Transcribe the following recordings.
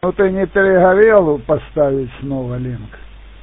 Ну ты не перегорел поставить снова линк?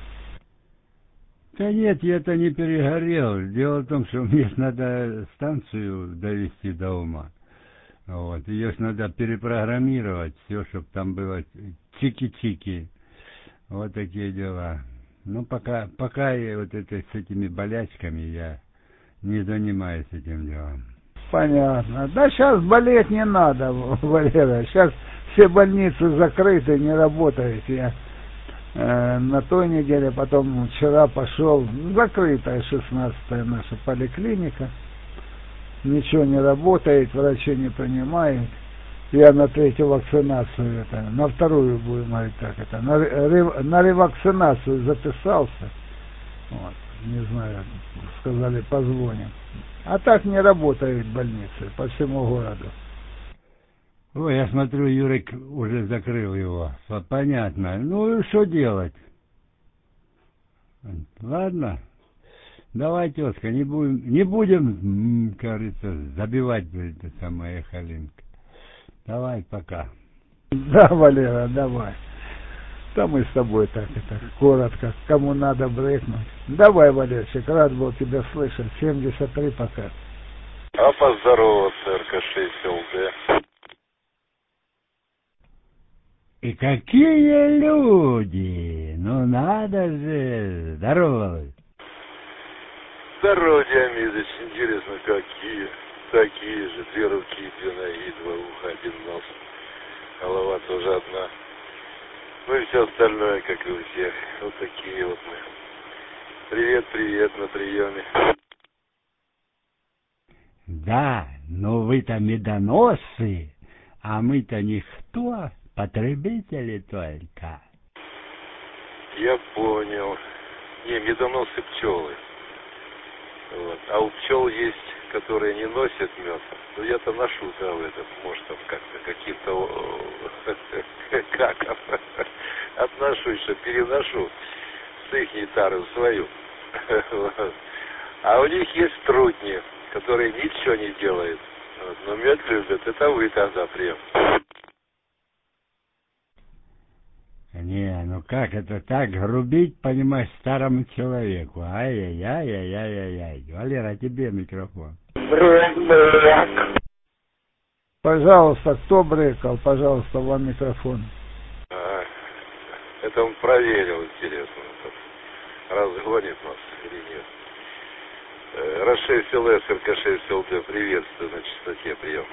Да нет, я-то не перегорел. Дело в том, что мне надо станцию довести до ума. Вот. Ее ж надо перепрограммировать, все, чтобы там было чики-чики. Вот такие дела. Ну, пока я вот это, с этими болячками я не занимаюсь этим делом. Понятно. Да сейчас болеть не надо, Валера. Сейчас все больницы закрыты, не работают. Я на той неделе, потом вчера пошел, закрытая 16-я наша поликлиника. Ничего не работает, врачи не принимают. Я на третью вакцинацию, на вторую будем говорить так, на ревакцинацию записался. Вот, не знаю, сказали, позвоним. А так не работают больницы по всему городу. Ой, я смотрю, Юрик уже закрыл его. Понятно. Ну и что делать? Ладно. Давай, тезка, не будем, как говорится, забивать это самое эхолинк. Давай, пока. Да, Валера, давай. Да мы с тобой так это коротко, кому надо брекнуть. Давай, Валерчик, рад был тебя слышать. 73 пока. А поздороваться, РК-6 ЛД. И какие люди! Ну надо же! Здорово! Здорово, Диамидович, интересно, какие? Такие же, 2 руки, 2 ноги, 2 уха, 1 нос. Голова тоже одна. Ну и все остальное, как и у всех. Вот такие вот мы. Привет, привет, на приеме. Да, но вы-то медоносы, а мы-то никто, потребители только. Я понял. Не, медоносы пчелы. Вот. А у пчел есть, которые не носят мед. Ну я-то ношу, да, в этот, может там как-то каким-то как отношусь, что переношу с их тару в свою. А у них есть трутни, которые ничего не делают. Вот. Но мед любят, это вы тогда прям. Не, ну как это так грубить, понимаешь, старому человеку? Ай-яй-яй-яй-яй-яй. Валера, тебе микрофон. Брек. Пожалуйста, кто брекал? Пожалуйста, вам микрофон. Это он проверил, интересно, разгонит нас или нет. Р6 ЛС, РК6 ЛД, приветствую на частоте, прием.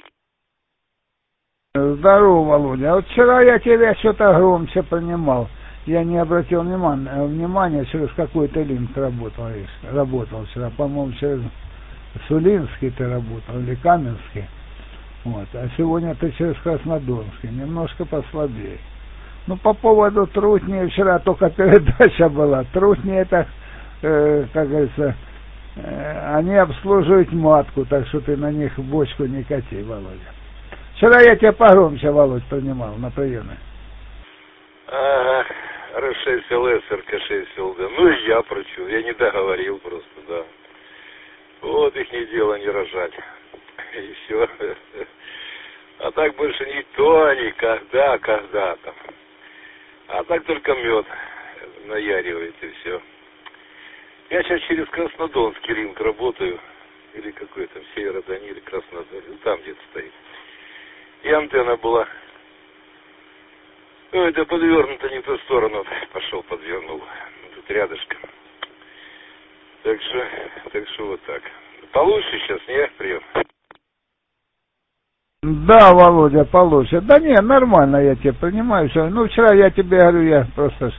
Здорово, Володя. А вот вчера я тебя что-то громче принимал. Я не обратил внимания, через какой-то линк работал. Работал вчера, по-моему, через Сулинский ты работал или Каменский. Вот. А сегодня ты через Краснодонский. Немножко послабее. Ну, по поводу трутни, вчера только передача была. Трутни это, как говорится, они обслуживают матку, так что ты на них бочку не кати, Володя. Вчера я тебя погромче, Володь, принимал на приеме. Ага, Р6 ЛС, РК6 ЛД. Ну и я прочу, я не договорил просто, да. Вот их не дело не рожать. И все. А так больше никто, никогда, когда-то. А так только мед наяривает и все. Я сейчас через Краснодонский ринг работаю. Или какой там, Северодонь, или Краснодон. Ну, там где-то стоит. И антенна была. Ой, да подвернута не в ту сторону. Пошел, подвернул. Тут рядышком. Так что вот так. Получше сейчас, не? Прием. Да, Володя, получше. Да не, нормально я тебя принимаю. Ну, вчера я тебе говорю, я просто...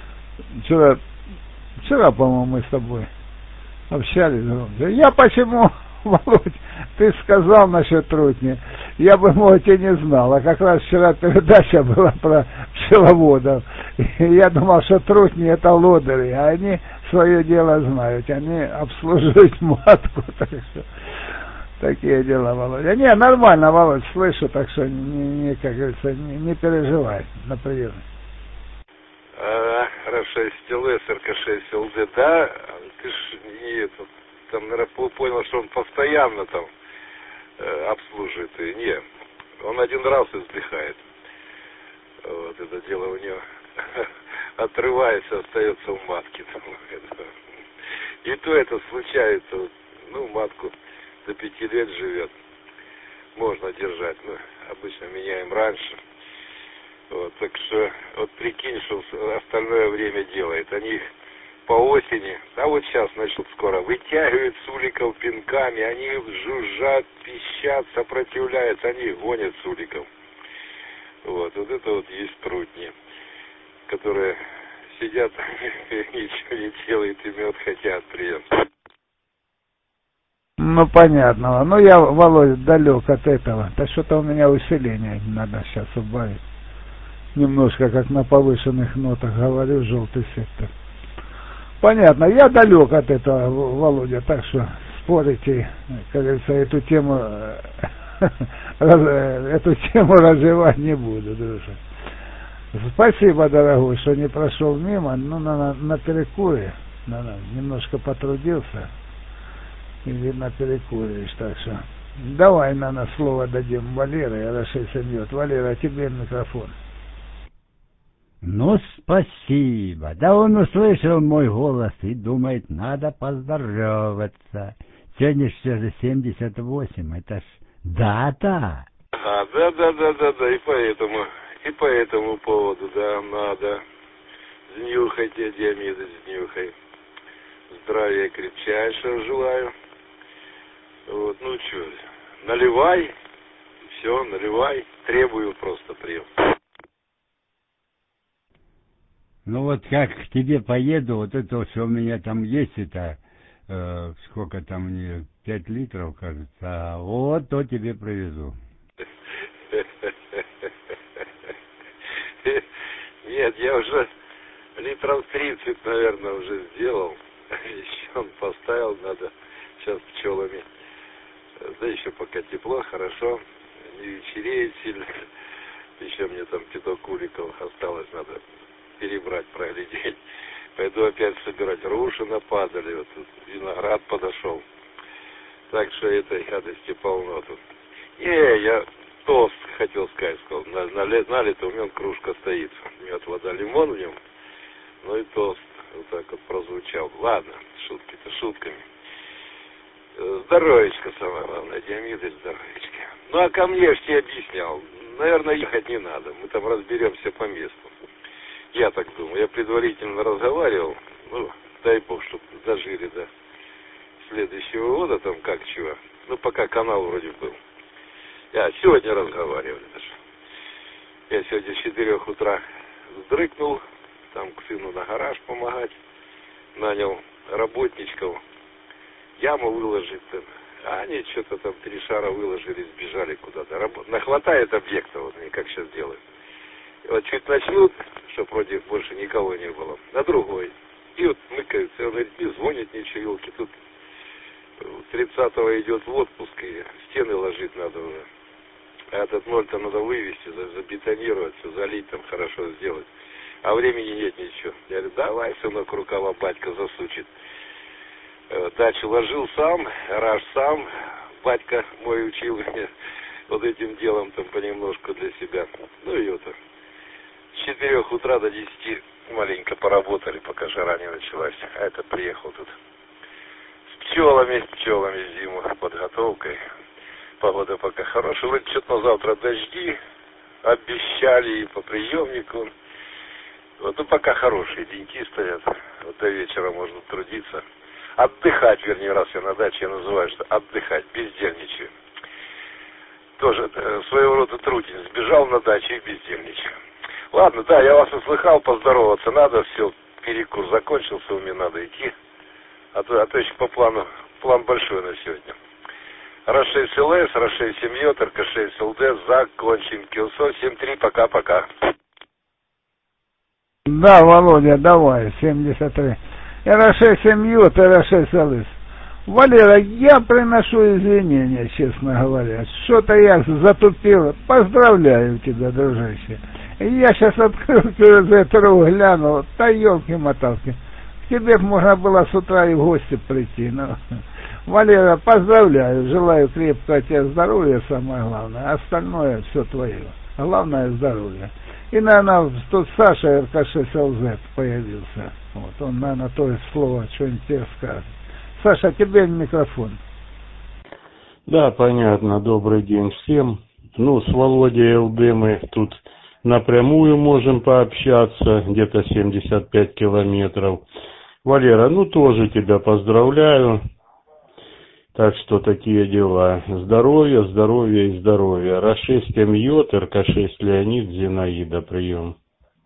Вчера, по-моему, мы с тобой общались. Я почему, Володь, ты сказал насчет трутни, я бы, может, и не знал. А как раз вчера передача была про пчеловодов. И я думал, что трутни это лодыри, а они свое дело знают. Они обслуживают матку. Так что такие дела, Володя. Не, нормально, Володь, слышу, так что, как говорится, не переживай на приеме. Р6 ЛС, РК6 ЛД, да, ты ж не это, там, наверное, понял, что он постоянно там обслуживает, и не, он один раз издыхает. Вот, это дело у него отрывается, остается в матке. И то это случается, ну, матку до 5 лет живет. Можно держать, но обычно меняем раньше. Вот, так что, вот прикинь, что остальное время делает. Они по осени, а вот сейчас начнут скоро, вытягивают с уликов пинками, они жужжат, пищат, сопротивляются, они гонят с уликов. Вот это вот есть трутни, которые сидят, ничего не делают и мед хотят при этом. Ну, понятно. Ну, я, Володя, далек от этого. Да что-то у меня усиление надо сейчас убавить. Немножко, как на повышенных нотах говорю, желтый сектор. Понятно. Я далек от этого, Володя, так что спорите, как говорится, эту тему развивать не буду, дружок. Спасибо, дорогой, что не прошел мимо. Ну, на перекуре. Немножко потрудился. И, видно, перекуришь, так что давай, наверное, слово дадим Валере, Рашей Семьет. Валера, тебе микрофон. Ну, спасибо. Да он услышал мой голос и думает, надо поздороваться. Сегодня же 78, это ж дата. Да, и по этому поводу, да, надо. Снюхайте, Диомиды, снюхай. Здравия крепчайшего желаю. Вот, ну что, наливай, все, наливай, требую просто прием. Ну вот как к тебе поеду, вот это, что у меня там есть, это, сколько там мне, 5 литров, кажется, а вот то тебе привезу. Нет, я уже литров 30, наверное, уже сделал. Еще он поставил, надо сейчас пчелами. Да еще пока тепло, хорошо, не вечереет сильно. Еще мне там пяток уликов осталось, надо перебрать, проглядеть. Пойду опять собирать. Руши нападали, вот тут виноград подошел. Так что этой гадости полно тут. Я тост хотел сказать, сказал, налито, у меня кружка стоит. Мед, вода, лимон в нем. Ну и тост вот так вот прозвучал. Ладно, шутки-то шутками. Здоровечко самое главное, Диомиды, здоровечко. Ну а ко мне ж тебе объяснял. Наверное, ехать не надо. Мы там разберемся по месту. Я так думаю. Я предварительно разговаривал. Ну, дай бог, чтобы дожили до следующего года, там как чего. Ну, пока канал вроде был. Я сегодня разговаривали даже. Я сегодня с 4 утра вздрыкнул. Там к сыну на гараж помогать. Нанял работничков. Яму выложить там. А они что-то там 3 шара выложили, сбежали куда-то. Нахватает объектов, вот они как сейчас делают. И вот чуть начнут, чтобы вроде больше никого не было, на другой. И вот мыкаются, он говорит, не звонит ничего, елки, тут 30-го идет в отпуск, и стены ложить надо уже. А этот ноль-то надо вывести, забетонировать, все залить, там хорошо сделать. А времени нет ничего. Я говорю, давай, сынок, рукава батька засучит. Дачу ложил сам, гараж сам. Батька мой учил меня вот этим делом там понемножку для себя. Ну и это. С 4 утра до 10 маленько поработали, пока жара не началась. А это приехал тут с пчелами зиму, подготовкой. Погода пока хорошая. Вроде что-то на завтра дожди обещали и по приемнику. Вот, ну пока хорошие деньки стоят. Вот до вечера можно трудиться. Отдыхать, вернее, раз я на даче, я называю, что отдыхать, бездельничаю. Тоже своего рода трудень. Сбежал на даче и бездельничаю. Ладно, да, я вас услыхал, поздороваться надо, все, перекур закончился, мне надо идти. А то еще по плану, план большой на сегодня. Рашей СЛС, Рашей Семьет, РК6 СЛД, закончим. Килсо 7-3, пока-пока. Да, Володя, давай, 73. Рашей Семьет, Рашей СЛС. Валера, я приношу извинения, честно говоря. Что-то я затупил. Поздравляю тебя, дружище. Я сейчас открыл телевизор, глянул. Да елки-моталки. К тебе можно было с утра и в гости прийти. Но... Валера, поздравляю. Желаю крепкого тебе здоровья, самое главное. Остальное все твое. Главное здоровье. И, наверное, тут Саша РК6ЛЗ появился. Вот, он, наверное, то есть слово что-нибудь тебе скажет. Саша, тебе микрофон. Да, понятно. Добрый день всем. Ну, с Володей ЛД мы тут напрямую можем пообщаться, где-то 75 километров. Валера, ну тоже тебя поздравляю. Так что такие дела. Здоровья, здоровья и здоровья. РА-6 МЙ, РК-6 Леонид, Зинаида, прием.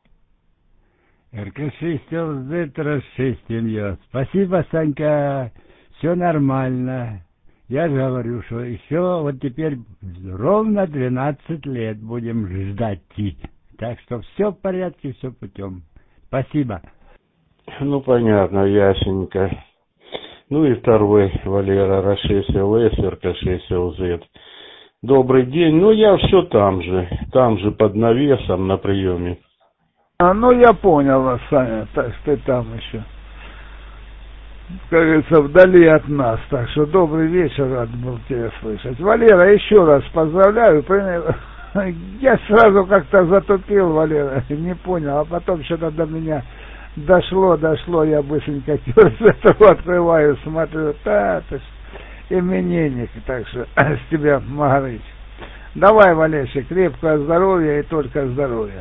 РК-6 ЛЗ, РА-6 МЙ. Спасибо, Санька. Все нормально. Я же говорю, что еще вот теперь ровно 12 лет будем ждать. Так что все в порядке, все путем. Спасибо. Ну, понятно, ясненько. Ну и второй, Валера, РА-6 ЛС, РК-6 ЛЗ. Добрый день. Ну, я все там же под навесом на приеме. Ну, я понял вас, Саня, так что ты там еще. Как говорится, вдали от нас. Так что добрый вечер, рад был тебя слышать. Валера, еще раз поздравляю. Я сразу как-то затупил, Валера, не понял, а потом что-то до меня дошло, я быстренько этого открываю, смотрю, ты именинник, так что с тебя Магарыч. Давай, Валерий, крепкого здоровья и только здоровья.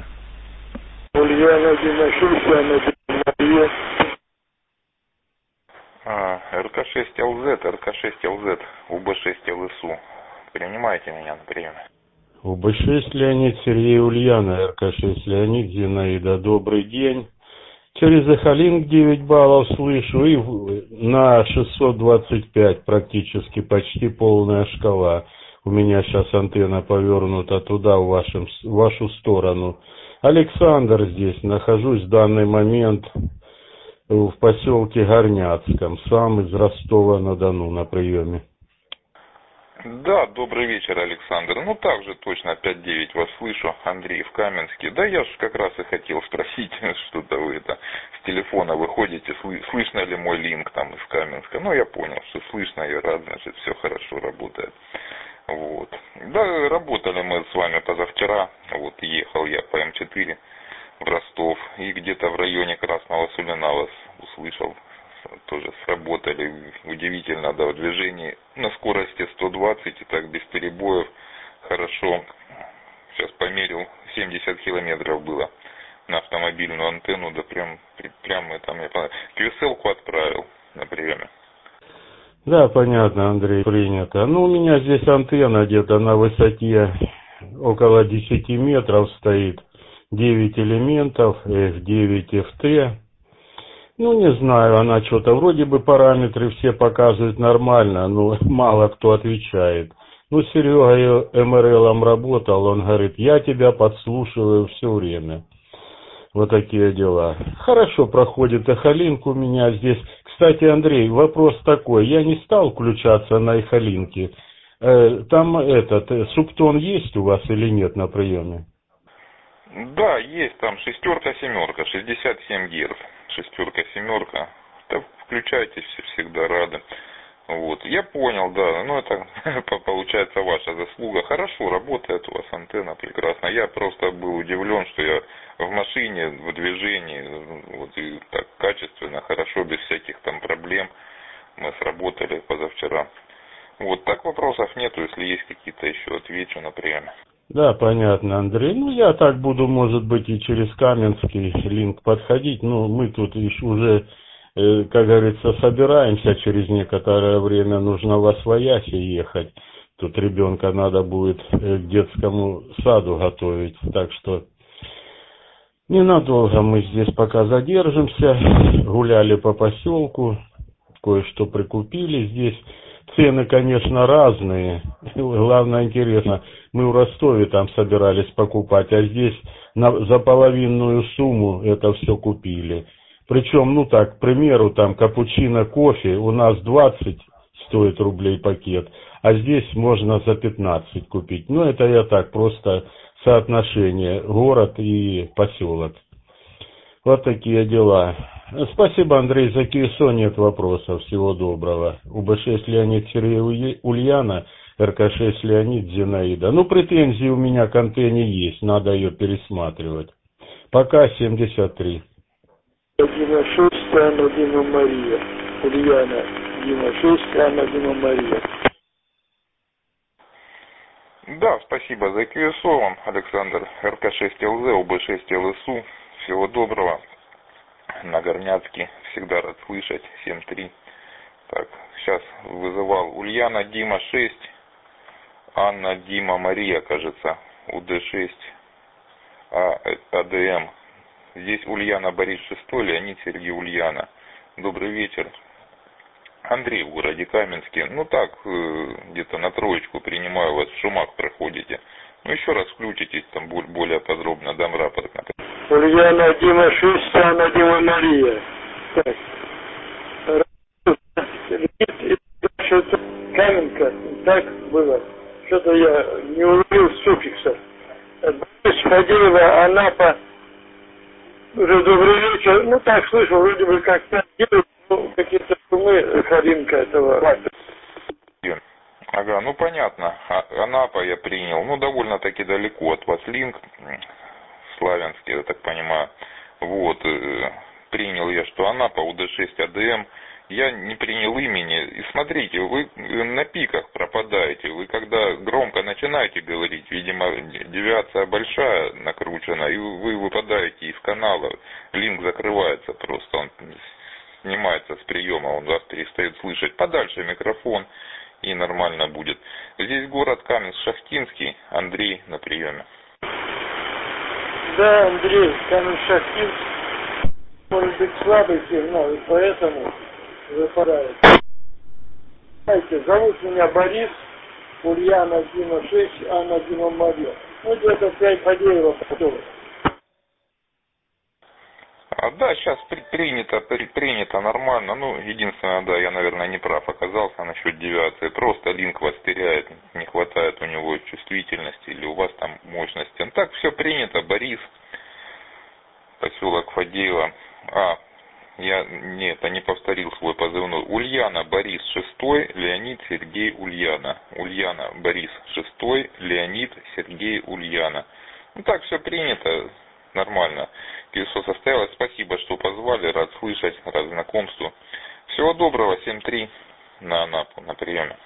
РК-6 ЛЗ, РК-6 ЛЗ, УБ-6 ЛСУ. Принимайте меня на прием. УБ-6 Леонид, Сергей, Ульяна, РК-6 Леонид, Зинаида, добрый день. Через Эхолинк 9 баллов слышу и на 625 практически почти полная шкала. У меня сейчас антенна повернута туда, в вашу сторону. Александр здесь, нахожусь в данный момент в поселке Горняцком, сам из Ростова-на-Дону на приеме. Да, добрый вечер, Александр. Ну, также точно 5-9 вас слышу. Андрей в Каменске. Да, я же как раз и хотел спросить, что-то вы это с телефона выходите, слышно ли мой линк там из Каменска. Ну, я понял, что слышно, я рад, значит, все хорошо работает. Вот. Да, работали мы с вами позавчера. Вот, ехал я по М4 в Ростов. И где-то в районе Красного Сулина вас услышал. Тоже сработали удивительно, да, в движении на скорости 120 и так без перебоев хорошо. Сейчас померил, 70 километров было на автомобильную антенну, да прям это мне понравилось. QSL-ку отправил на приеме. Да, понятно, Андрей, принято. Ну, у меня здесь антенна где-то на высоте около 10 метров стоит. 9 элементов, F9, FT. Ну, не знаю, она что-то, вроде бы параметры все показывают нормально, но мало кто отвечает. Ну, Серега МРЛом работал, он говорит, я тебя подслушиваю все время. Вот такие дела. Хорошо проходит Эхолинк у меня здесь. Кстати, Андрей, вопрос такой, я не стал включаться на Эхолинке. Там субтон есть у вас или нет на приеме? Да, есть там шестерка-семерка, 67 Гц. Шестерка-семерка. Да, включайтесь, всегда рады. Вот. Я понял, да, ну это получается ваша заслуга. Хорошо работает у вас антенна, прекрасно. Я просто был удивлен, что я в машине, в движении, вот и так качественно, хорошо, без всяких там проблем мы сработали позавчера. Вот, так вопросов нету, если есть какие-то еще, отвечу на приеме. Да, понятно, Андрей. Ну, я так буду, может быть, и через Каменский линк подходить. Ну, мы тут еще уже, как говорится, собираемся. Через некоторое время нужно во Свояси ехать. Тут ребенка надо будет к детскому саду готовить. Так что ненадолго мы здесь пока задержимся. Гуляли по поселку, кое-что прикупили здесь. Цены, конечно, разные. Главное, интересно, мы в Ростове там собирались покупать, а здесь за половинную сумму это все купили. Причем, ну так, к примеру, там капучино, кофе у нас 20 стоит рублей пакет, а здесь можно за 15 купить. Ну, это я так, просто соотношение город и поселок. Вот такие дела. Спасибо, Андрей, за КСО, нет вопросов. Всего доброго. УБ-6 Леонид, Сергей, Ульяна, РК-6 Леонид, Зинаида. Ну, претензии у меня к антенне есть, надо ее пересматривать. Пока 73. Дима 6, Анна, Дима Мария. Ульяна, Дима 6, Анна, Дима Мария. Да, спасибо за QSO вам, Александр. РК-6ЛЗ, УБ-6 ЛСУ. Всего доброго. На Горняцкий. Всегда рад слышать. 7-3. Так, сейчас вызывал Ульяна, Дима 6. Анна, Дима, Мария, кажется. УД-6. АДМ. Здесь Ульяна, Борис 6, Леонид, Сергей, Ульяна. Добрый вечер. Андрей в городе Каменске. Ну так, где-то на троечку принимаю вас, в Шумах проходите. Ну еще раз включитесь, там более подробно дам рапорт. Ульяна, Дима 6, Анна, Дима, Мария. Так. Что-то Каменка, так было. Что-то я не уловил суффикса. Борис, Фадеева, Анапа. Уже добрый вечер. Ну так, слышал, вроде бы как-то делают, ну, какие-то шумы, Харинка этого. Ага, ну понятно. Анапа я принял. Ну, довольно-таки далеко от вас линк. Славянский, я так понимаю. Вот. Принял я, что Анапа, УД-6 АДМ. Я не принял имени. И смотрите, вы на пиках пропадаете. Вы когда громко начинаете говорить, видимо, девиация большая накручена, и вы выпадаете из канала. Линк закрывается просто. Он снимается с приема, он вас перестает слышать. Подальше микрофон, и нормально будет. Здесь город Каменск-Шахтинский. Андрей на приеме. Да, Андрей, Каменск-Шахтинск. Может быть слабый сигнал, и поэтому выпадает. Знаете, зовут меня Борис, Ульяна, Дима 6, Анна, Дима, Мария. Ну, где-то 5 Фадеева потом. Да, сейчас принято нормально. Ну, единственное, да, я, наверное, не прав оказался насчет девиации. Просто линк вас теряет, не хватает у него чувствительности или у вас там мощности. Ну, так, все принято. Борис, поселок Фадеева. Я не повторил свой позывной. Ульяна, Борис 6, Леонид, Сергей, Ульяна. Ульяна, Борис 6, Леонид, Сергей, Ульяна. Ну так, все принято, нормально. QSO состоялось. Спасибо, что позвали. Рад слышать, рад знакомству. Всего доброго. 7-3 на Анапу, на приеме.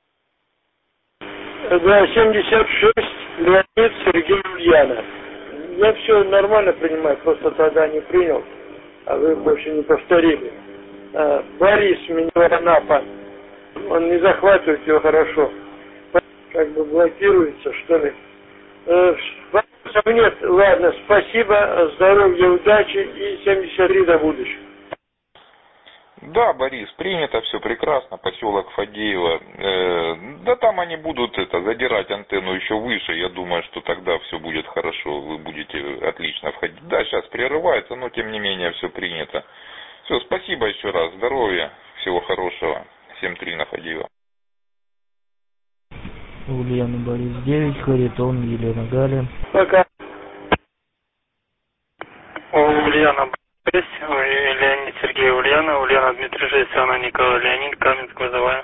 Да, 76, Леонид, Сергей, Ульяна. Я все нормально принимаю, просто тогда не принял. А вы больше не повторили. Борис, меня Анапа. Он не захватывает его хорошо. Как бы блокируется, что ли. Вопросов нет. Ладно, спасибо, здоровья, удачи и 73 до будущего. Да, Борис, принято, все прекрасно, поселок Фадеева. Да там они будут задирать антенну еще выше, я думаю, что тогда все будет хорошо, вы будете отлично входить. Да, сейчас прерывается, но тем не менее все принято. Все, спасибо еще раз, здоровья, всего хорошего. 7-3 на Фадеева. Ульяна, Борис 9, Харитон, Елена, Галя. Пока. Ульяна, Борис 6, Леонид, Сергей, Ульяна, Ульяна, Дмитрий 6, Анна, Николай, Леонид, Каменск, вызываем.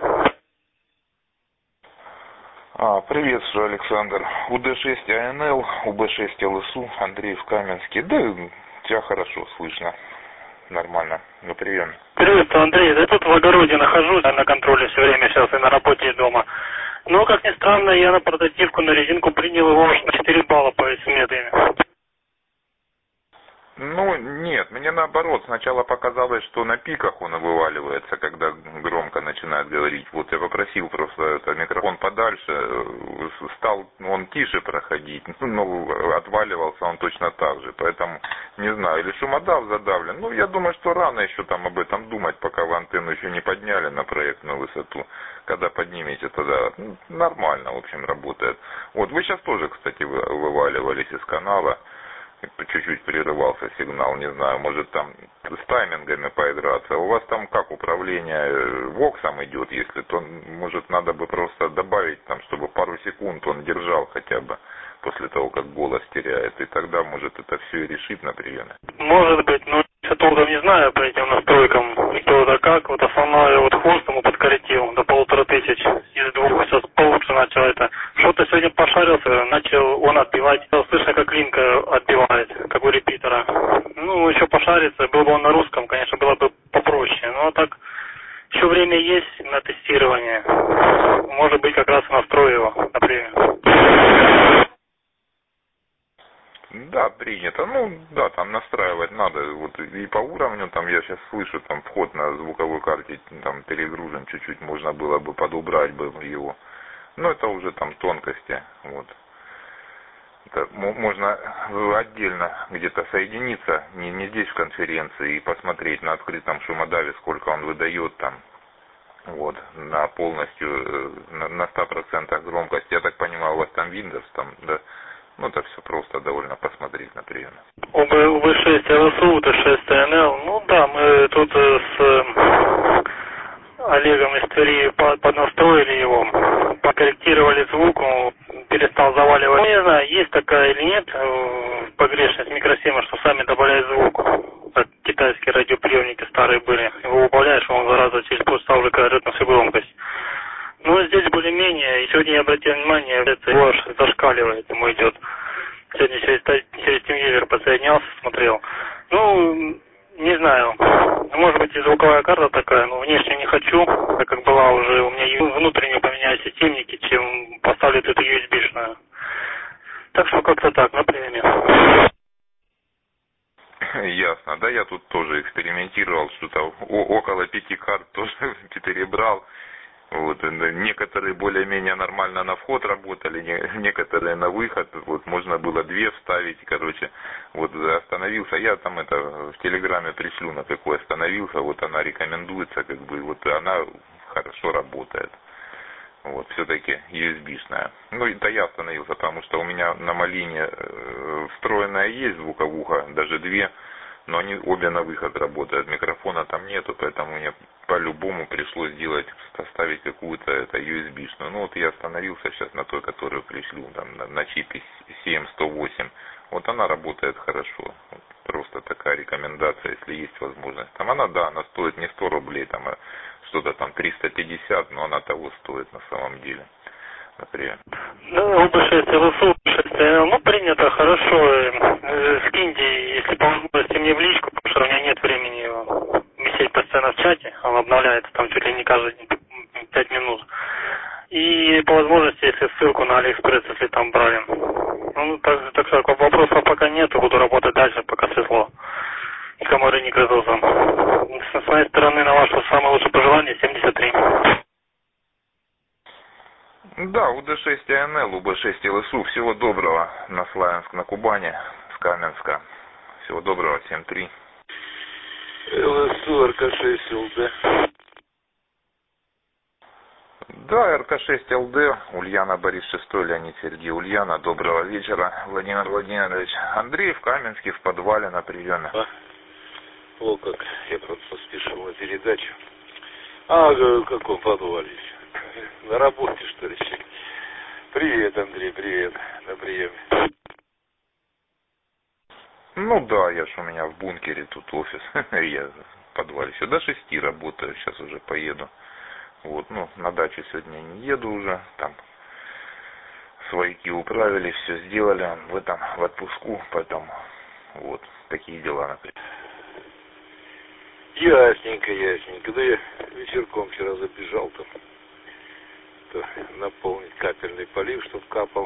Приветствую, Александр. УД-6 АНЛ, УБ-6 ЛСУ, Андрей в Каменске. Да, тебя хорошо слышно. Нормально, на приеме. Привет, Андрей, я тут в огороде нахожусь, на контроле все время сейчас и на работе, и дома. Но, как ни странно, я на портативку, на резинку принял его аж на 4 балла по асимметрии. Ну, нет, мне наоборот, сначала показалось, что на пиках он вываливается, когда громко начинает говорить. Вот я попросил просто микрофон подальше, стал он тише проходить, но отваливался он точно так же, поэтому, не знаю, или шумодав задавлен. Ну, я думаю, что рано еще там об этом думать, пока вы антенну еще не подняли на проектную высоту. Когда поднимете, тогда нормально, в общем, работает. Вот, вы сейчас тоже, кстати, вываливались из канала. Чуть-чуть прерывался сигнал, не знаю, может там с таймингами поиграться. У вас там как управление воксом идет, если то, может, надо бы просто добавить там, чтобы пару секунд он держал хотя бы после того, как голос теряет, и тогда, может, это все и решит на приеме. Может быть, но я толком не знаю по этим настройкам, что да как. Вот основной вот хвост ему подкорректил до 1500 из 2, сейчас получше начал начал это. Что-то сегодня пошарился, начал он отбивать. Слышно, как линка отбивает, как у репитера. Ну, еще пошариться, был бы он на русском, конечно, было бы попроще. Но так, еще время есть на тестирование. Может быть, как раз настрою его, например. Да, принято. Ну, да, там настраивать надо. Вот и по уровню, там я сейчас слышу, там вход на звуковой карте, там перегружен чуть-чуть, можно было бы подубрать бы его. Но это уже там тонкости. Вот. Это можно отдельно где-то соединиться, не здесь в конференции, и посмотреть на открытом шумодаве, сколько он выдает там. Вот, на полностью, на 100% громкости. Я так понимаю, у вас там Windows, там, да. Ну, это все просто довольно посмотреть, например. УБ6 ЛСУ, Т6 ТНЛ. Ну да, мы тут с Олегом из Твери поднастроили его, покорректировали звук, он перестал заваливать. Ну, не знаю, есть такая или нет погрешность микросхемы, что сами добавляют звук. Как китайские радиоприемники старые были. Его убавляешь, он зараза через полчаса уже орет на всю громкость. Ну, здесь более-менее, и сегодня я обратил внимание, это его аж зашкаливает, ему идет. Сегодня через TeamViewer подсоединялся, смотрел. Ну, не знаю, может быть и звуковая карта такая, но внешне не хочу, так как была уже у меня внутренне поменяю сетевники, чем поставлю эту USB-шную. Так что как-то так, например. Ясно, да, я тут тоже экспериментировал, что-то около 5 карт тоже перебрал. Вот, некоторые более-менее нормально на вход работали, некоторые на выход, вот, можно было 2 вставить, короче, вот, остановился, я там это в Телеграме пришлю, на какой остановился, вот, она рекомендуется, как бы, вот, она хорошо работает, вот, все-таки USB-шная. Ну, это я остановился, потому что у меня на Малине встроенная есть звуковуха, даже 2, но они обе на выход работают, микрофона там нету, поэтому мне по-любому пришлось сделать, поставить какую-то это USB-шную. Ну вот я остановился сейчас на той, которую пришлю, там, на чипе CM108. Вот она работает хорошо. Вот просто такая рекомендация, если есть возможность. Там она, да, она стоит не 100 рублей, там что-то там 350, но она того стоит на самом деле. Например. Ну, УБ6 ЛСУ, УБ6, ну, принято, хорошо. Скиньте, если по возможности, мне в личку, потому что у меня нет времени висеть постоянно в чате. Он обновляется там чуть ли не каждые 5 минут. И по возможности, если ссылку на Алиэкспресс, если там брали. Ну, так что вопросов пока нету, буду работать дальше, пока светло. И комары не грызутся. С моей стороны, на ваше самое лучшее пожелание 73. Да, УД6 АНЛ, УБ6 ЛСУ. Всего доброго на Славянск, на Кубани, с Каменска. Всего доброго, 7-3. ЛСУ, РК6 ЛД. Да, РК6 ЛД, Ульяна Борис 6, Леонид Сергей Ульяна. Доброго вечера, Владимир Владимирович. Андрей в Каменске, в подвале на приеме. О, как я просто спешил на передачу. В каком подвале? На работе, что ли? Привет, Андрей, привет. На приеме. Ну да, я ж у меня в бункере тут офис. Я в подвале еще до 6 работаю, сейчас уже поеду. Вот, ну, на дачу сегодня не еду уже, там свояки управили, все сделали, в отпуску, поэтому вот, такие дела, например. Ясненько, ясненько. Да я вечерком вчера забежал там, наполнить капельный полив, чтоб капал,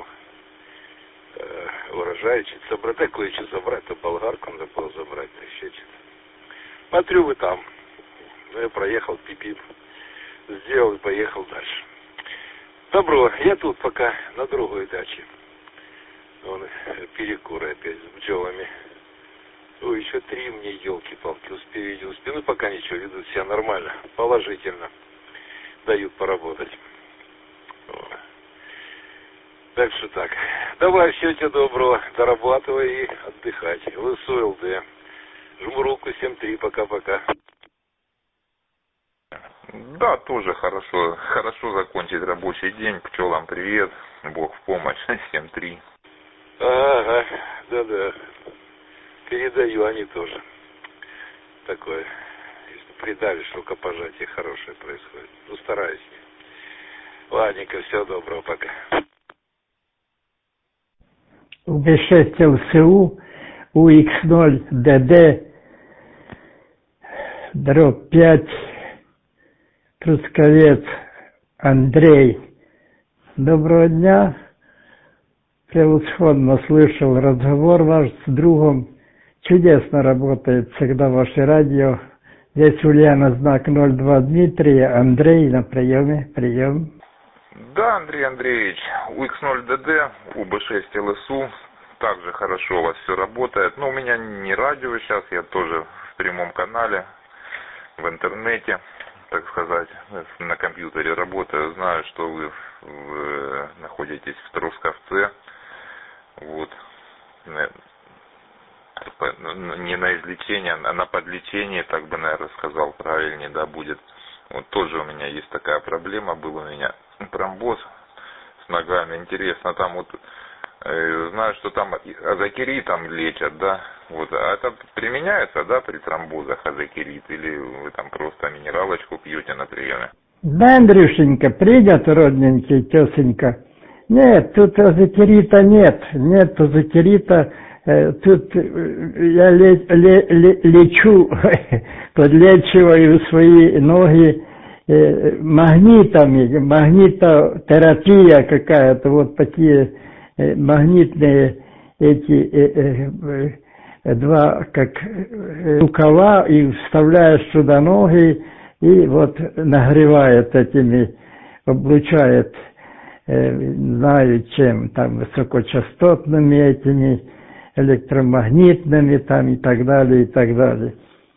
урожай, что-то собрать, да кое-что забрать, то болгарку надо было забрать, то еще что-то. Смотрю, вы там. Ну, я проехал, пипип, сделал и поехал дальше. Добро, я тут пока на другой даче. Вон перекуры опять с пчелами. Ой, еще 3 мне, елки-палки, успею, не успею. Ну, пока ничего, ведут себя нормально, положительно. Дают поработать. Вот. Так что так. Давай, всего тебе доброго. Дорабатывай и отдыхать. ЛСУ ЛД. Жму руку, 7-3, пока-пока. Да, тоже хорошо закончить рабочий день. Пчелам привет. Бог в помощь. 7-3. Ага, да-да. Передаю, они тоже. Такое. Если придавишь, рукопожатие хорошее происходит. Ну, стараюсь. Ладненько, всего доброго, пока. У Б6 ЛСУ у Х0 ДД дробь 5 Трусковец Андрей. Доброго дня. Превосходно слышал разговор ваш с другом. Чудесно работает всегда ваше радио. Здесь Ульяна, знак 02 Дмитрия. Андрей на приеме. Прием. Да, Андрей Андреевич, у X0DD, у B6 LSU также хорошо у вас все работает. Но у меня не радио сейчас, я тоже в прямом канале, в интернете, так сказать, на компьютере работаю. Знаю, что вы находитесь в Трусковце. Вот. Не на излечение, а на подлечение, так бы, наверное, сказал правильнее, да, будет. Вот тоже у меня есть такая проблема, был у меня тромбоз с ногами. Интересно, там вот, знаю, что там азокеритом лечат, да, вот, а это применяется, да, при тромбозах азокерит, или вы там просто минералочку пьете на приеме? Да, Андрюшенька, придет, родненький, тесенька. Нет, тут азокерита нет, нет азокерита. Тут я лечу, подлечиваю свои ноги магнитами, магнитотерапия какая-то, вот такие магнитные эти два как рукава, и вставляешь сюда ноги, и вот нагревает этими, облучает, знаю чем, там высокочастотными этими, электромагнитными там и так далее, и так далее.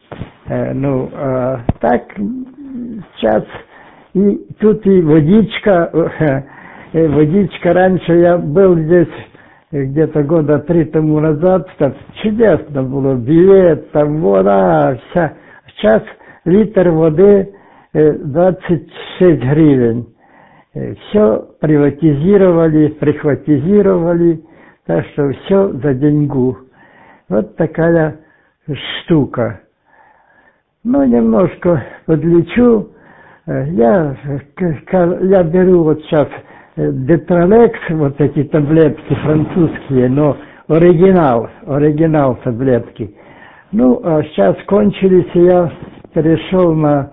Так сейчас и тут и водичка, водичка, раньше я был здесь где-то года 3 тому назад, так чудесно было, билет, там вода, вся. Сейчас литр воды 26 гривен. Все приватизировали, прихватизировали. Так что все за деньгу. Вот такая штука. Ну, немножко подлечу. Я беру вот сейчас Детролекс, вот эти таблетки французские, но оригинал таблетки. Ну, а сейчас кончились, и я перешел на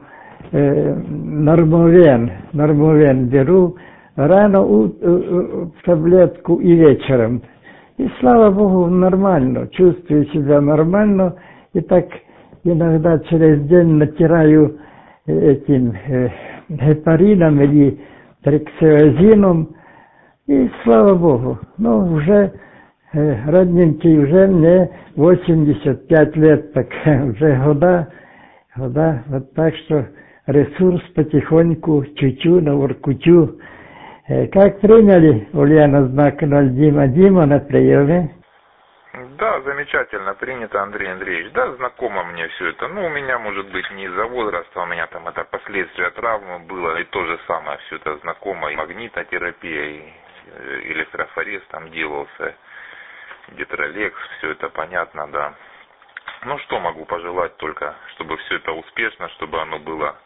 Нормовен беру рано таблетку и вечером. И слава Богу, нормально, чувствую себя нормально, и так иногда через день натираю этим гепарином или триксиозином, и слава Богу, ну уже родненький, уже мне 85 лет, так уже года, вот так что ресурс потихоньку, чуть-чуть на воркутю. Как приняли, Ульяна, знак 0 Дима на приеме? Да, замечательно принято, Андрей Андреевич. Да, знакомо мне все это. Ну, у меня, может быть, не из-за возраста, у меня там это последствия травмы было, и то же самое все это знакомо. И магнитотерапия, и электрофорез там делался, Детролекс, все это понятно, да. Ну, что могу пожелать только, чтобы все это успешно, чтобы оно было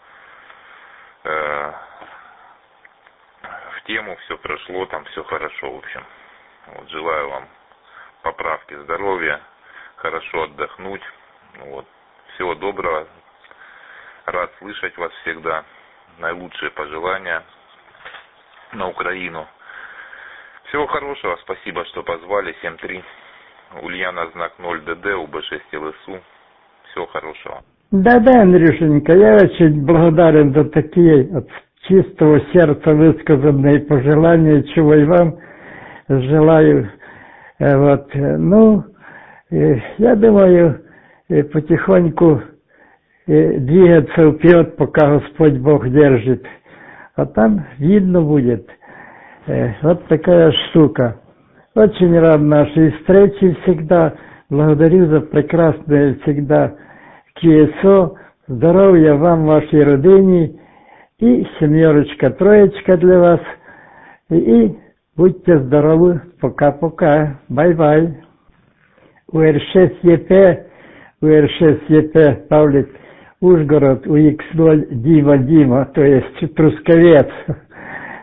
в тему, все прошло, там все хорошо, в общем. Вот, желаю вам поправки здоровья, хорошо отдохнуть. Вот. Всего доброго. Рад слышать вас всегда. Наилучшие пожелания на Украину. Всего хорошего. Спасибо, что позвали. 7-3. Ульяна, знак 0 ДД, УБ6 ЛСУ. Всего хорошего. Да, Андрюшенька, я очень благодарен за такие от чистого сердца высказанные пожелания, чего и вам желаю. Вот, ну, я думаю, потихоньку двигаться вперед, пока Господь Бог держит. А там видно будет. Вот такая штука. Очень рад нашей встрече всегда. Благодарю за прекрасное всегда КСО. Здоровья вам, вашей родине. И 7, 3 для вас. И будьте здоровы. Пока-пока. Бай-бай. УР6ЕП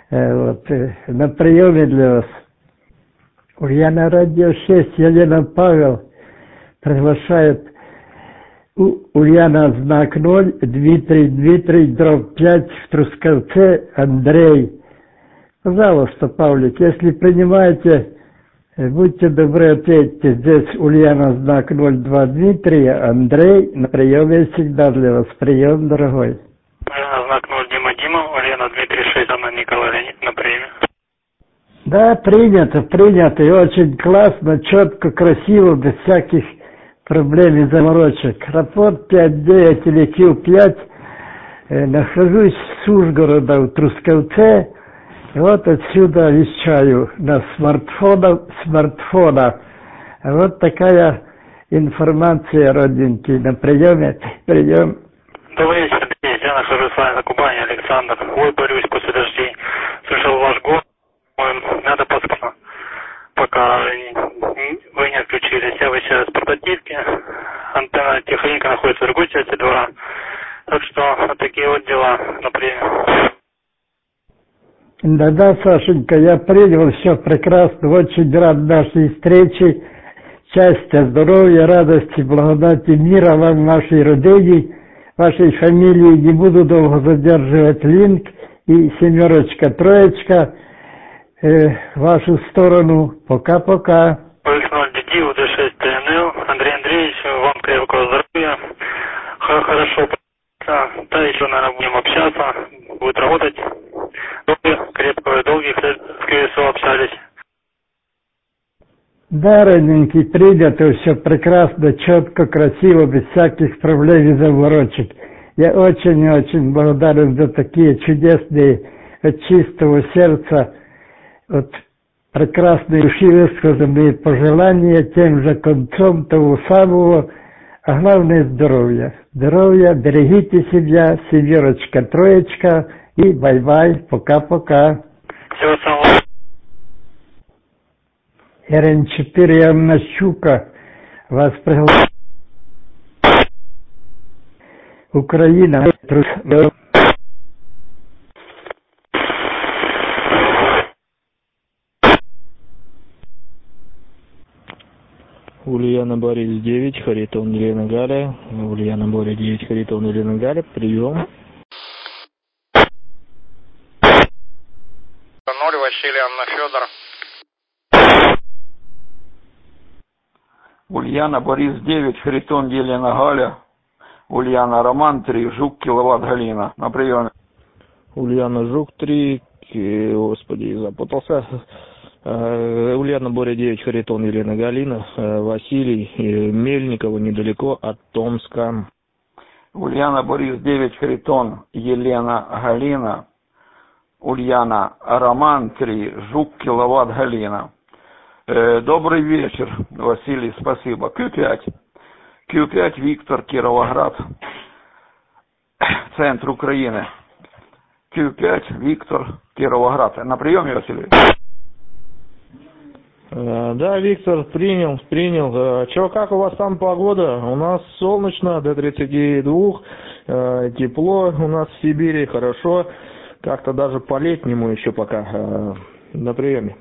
на приеме для вас. Ульяна радио 6, Елена Павел приглашает Ульяна знак 0, Дмитрий, дробь 5 в Трусковце, Андрей. Пожалуйста, Павлик, если принимаете, будьте добры, ответьте. Здесь Ульяна знак 02 Дмитрий, Андрей на приеме всегда для вас. Прием, дорогой. Ульяна знак 0 Дима, Ульяна Дмитрий 6, Анна Николай Леонид на приеме. Да, принято, и очень классно, четко, красиво, без всяких проблем и заморочек. Рапорт 5.9 или Q5, нахожусь с Ужгорода в Трусковце, и вот отсюда вещаю на смартфона. Вот такая информация, родненький, на приеме, прием. Добрый вечер, я нахожусь с вами на Кубани, Александр. Ой, борюсь после дождей. Слышал ваш голос. Надо поспать, пока вы не отключились. Я сейчас в портативке. Антенна тихонько находится в другой части двора. Так что вот такие вот дела на приеме. Да, Сашенька, я принял, все прекрасно. Очень рад нашей встрече. Счастья, здоровья, радости, благодати, мира вам, вашей родине, вашей фамилии. Не буду долго задерживать линк. И 7, 3. В вашу сторону. Пока-пока. PX0DD, УД6 ТНЛ. Андрей Андреевич, вам крепкого здоровья. Хорошо. Да, еще, наверное, будем общаться. Будет работать. Крепкого, долгих лет с КСО общались. Да, родненький, принято, все прекрасно, четко, красиво, без всяких проблем и заморочек. Я очень благодарен за такие чудесные, от чистого сердца, от прекрасной души высказанные пожелания тем же концом того самого, а главное здоровья. Здоровья, берегите себя, 7, 3 и бай-бай, пока-пока. Всего самого. РН4 Анна Щука вас приглашает. Украина. Ульяна Борис 9, Харитон Елена Галя. Ульяна Борис 9, Харитон Елена Галя. Прием. 0, Василий, Анна Федор. Ульяна Борис 9, Харитон Елена Галя. Ульяна Роман 3, Жук Киловатт Галина. На приеме. Ульяна Жук 3, господи, запутался. Ульяна Боря 9, Харитон Елена Галина. Василий Мельникова, недалеко от Томска. Ульяна Борис 9, Харитон Елена Галина. Ульяна Роман 3, Жук Киловатт Галина. Добрый вечер, Василий, спасибо. Q5 Виктор, Кировоград, центр Украины. Q5 Виктор, Кировоград. На приеме, Василий? Да, Виктор, принял. Че, как у вас там погода? У нас солнечно, до 32, тепло у нас в Сибири, хорошо. Как-то даже по-летнему еще пока. На приеме.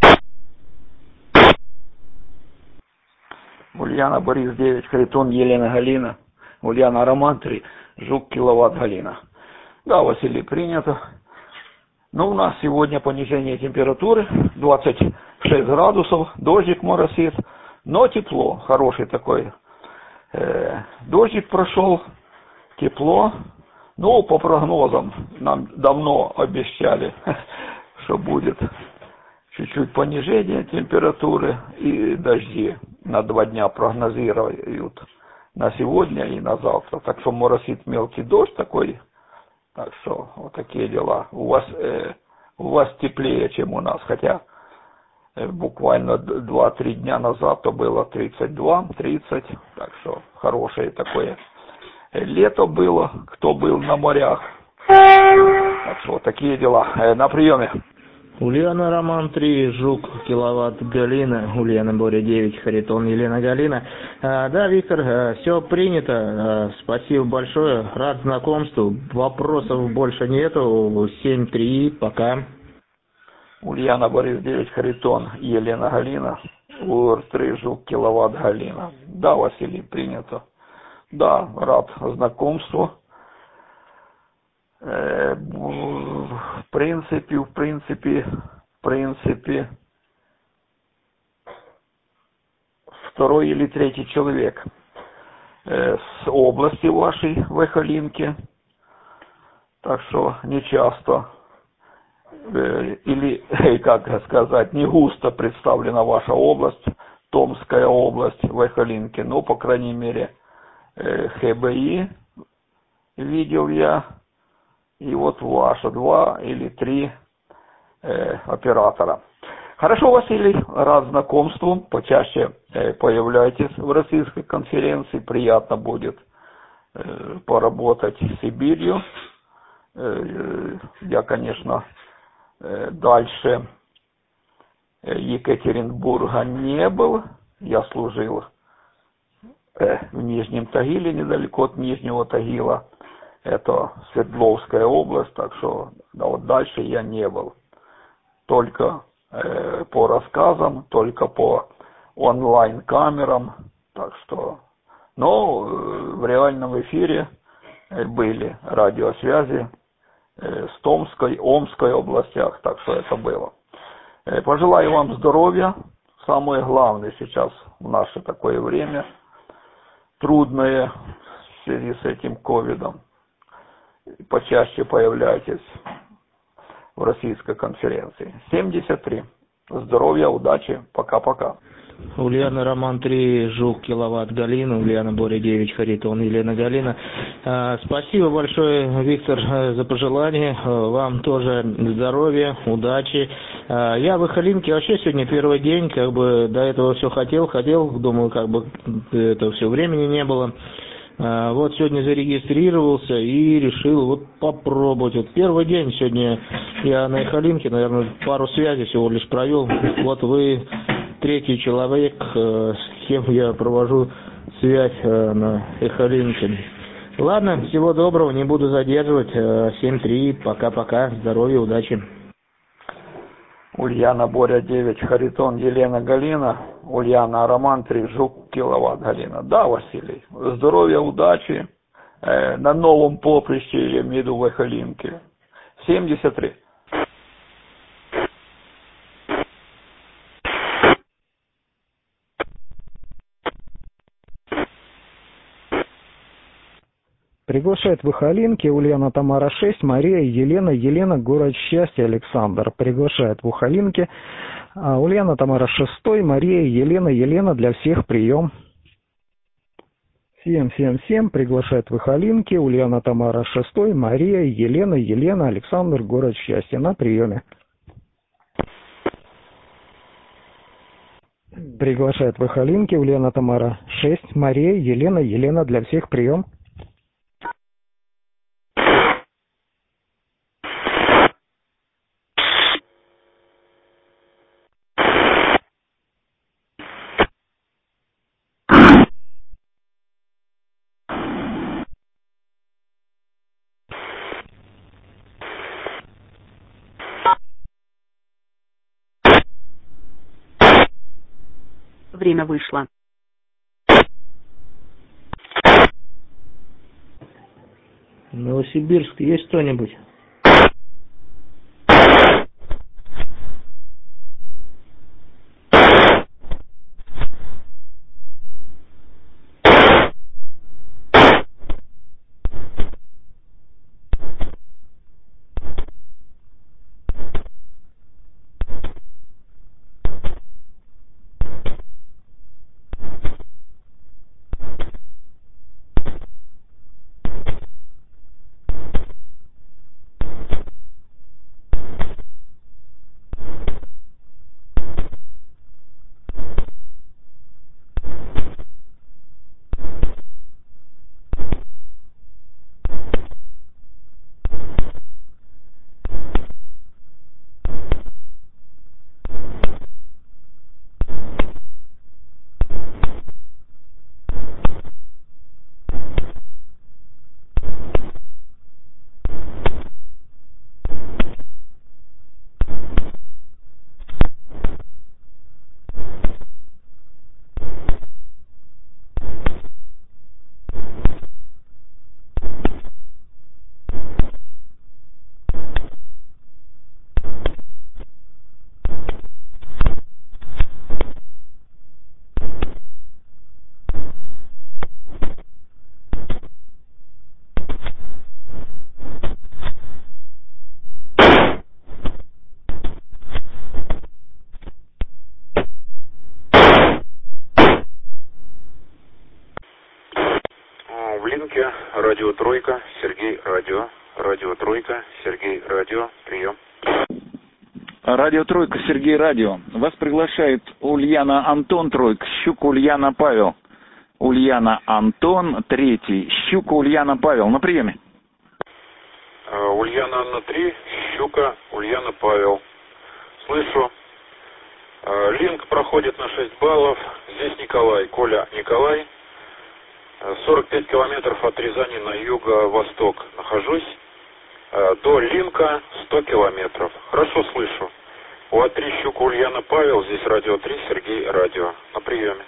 Ульяна Борис 9, Харитон Елена Галина. Ульяна Роман 3, Жук Киловатт Галина. Да, Василий, принято. Ну, у нас сегодня понижение температуры, 26 градусов, дождик моросит, но тепло, хороший такой. Дождик прошел, тепло. Ну, по прогнозам, нам давно обещали, что будет чуть-чуть понижение температуры и дожди на 2 дня прогнозируют на сегодня и на завтра. Так что моросит мелкий дождь такой. Так что вот такие дела. У вас теплее, чем у нас. Хотя буквально 2-3 дня назад то было 32-30. Так что хорошее такое лето было, кто был на морях. Так что вот такие дела. На приеме. Ульяна Роман 3, Жук Киловатт Галина. Ульяна Боря 9, Харитон Елена Галина. Да, Виктор, все принято. Спасибо большое. Рад знакомству. Вопросов больше нету. 7-3. Пока. Ульяна Борис 9 Харитон, Елена Галина, УР-3 Жук Киловатт Галина. Да, Василий, принято. Да, рад знакомству. В принципе, второй или третий человек с области вашей Вахалинки. Так что не часто или, как сказать, не густо представлена ваша область, Томская область Вахалинки. Но, по крайней мере, ХБИ видел я. И вот ваши 2 или 3 оператора. Хорошо, Василий, рад знакомству. Почаще появляйтесь в российской конференции. Приятно будет поработать с Сибирью. Я, конечно, дальше Екатеринбурга не был. Я служил в Нижнем Тагиле, недалеко от Нижнего Тагила. Это Свердловская область, так что вот дальше я не был. Только по рассказам, только по онлайн-камерам. Так что, но в реальном эфире были радиосвязи с Томской, Омской областях, так что это было. Пожелаю вам здоровья. Самое главное сейчас в наше такое время, трудное в связи с этим ковидом. Почаще появляйтесь в российской конференции. 73. Здоровья, удачи. Пока-пока. Ульяна Роман 3 Жук Киловатт Галина, Ульяна Боря 9 Харитон, Елена Галина. Спасибо большое, Виктор, за пожелания. Вам тоже здоровья, удачи. Я в Вахалинке вообще сегодня первый день, как бы до этого все хотел, думаю, как бы это все времени не было. Вот сегодня зарегистрировался и решил вот попробовать. Вот первый день сегодня я на Эхолинке, наверное, пару связей всего лишь провел. Вот вы третий человек, с кем я провожу связь на Эхолинке. Ладно, всего доброго, не буду задерживать. 7-3, пока-пока, здоровья, удачи. Ульяна Боря 9 Харитон, Елена Галина, Ульяна Роман 3 Жук Киловатт Галина. Да, Василий, здоровья, удачи на новом поприще, я имею в виду в Эхолинке. 73. Приглашает в Ухалинке Ульяна Тамара 6, Мария, Елена, город счастья, Александр. Приглашает в Ухалинке Ульяна Тамара 6, Мария, Елена, для всех прием. 777, приглашает в Ухалинке Ульяна Тамара 6, Мария, Елена, Александр, город счастья, на приеме. Приглашает в Ухалинке Ульяна Тамара 6, Мария, Елена, для всех прием. Время вышло. Новосибирск, есть кто-нибудь? в линке радио Тройка, Сергей Радио. Радио Тройка, Сергей Радио. Прием. Радио Тройка, Сергей Радио. Вас приглашает Ульяна Антон Тройка, Щука Ульяна Павел. Ульяна Антон, 3, Щука Ульяна Павел. На приеме. Ульяна Анна 3, Щука Ульяна Павел. Слышу. Линк проходит на 6 баллов. Здесь Николай, Коля Николай. 45 километров от Рязани на юго-восток нахожусь. До линка 100 километров. Хорошо слышу. У А3 Щука Ульяна Павел. Здесь радио 3, Сергей Радио. На приеме.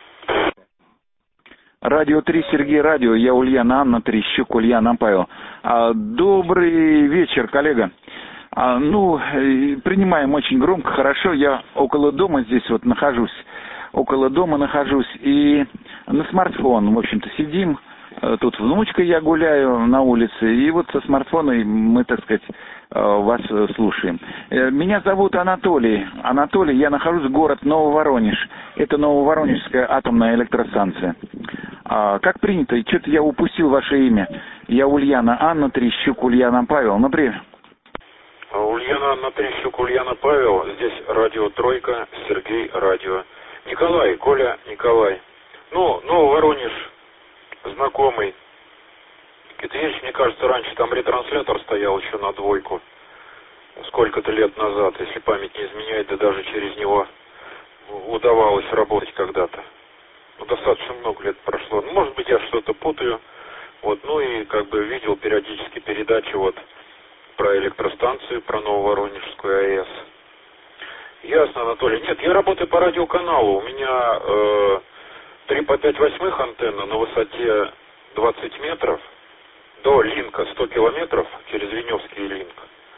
Радио 3, Сергей Радио. Я Ульяна Анна 3, Щука Ульяна Павел. Добрый вечер, коллега. Принимаем очень громко, хорошо. Я около дома здесь вот нахожусь. Около дома нахожусь. И на смартфон, в общем-то, сидим. Тут внучкой я гуляю на улице. И вот со смартфона мы, так сказать, вас слушаем. Меня зовут Анатолий. Анатолий, я нахожусь в город Нововоронеж. Это Нововоронежская атомная электростанция. Как принято, что-то я упустил ваше имя. Я Ульяна Анна 3, Щука Ульяна Павел. Например. Ульяна Анна 3, Щука Ульяна Павел. Здесь радио Тройка, Сергей Радио. Николай, Коля Николай. Нововоронеж, знакомый. Это есть, мне кажется, раньше там ретранслятор стоял еще на 2. Сколько-то лет назад, если память не изменяет, да даже через него удавалось работать когда-то. Достаточно много лет прошло. Может быть, я что-то путаю. И видел периодически передачи про электростанцию, про Нововоронежскую АЭС. Ясно, Анатолий. Нет, я работаю по радиоканалу. У меня 3 по 5/8 антенна на высоте 20 метров. До линка 100 километров через Веневский линк.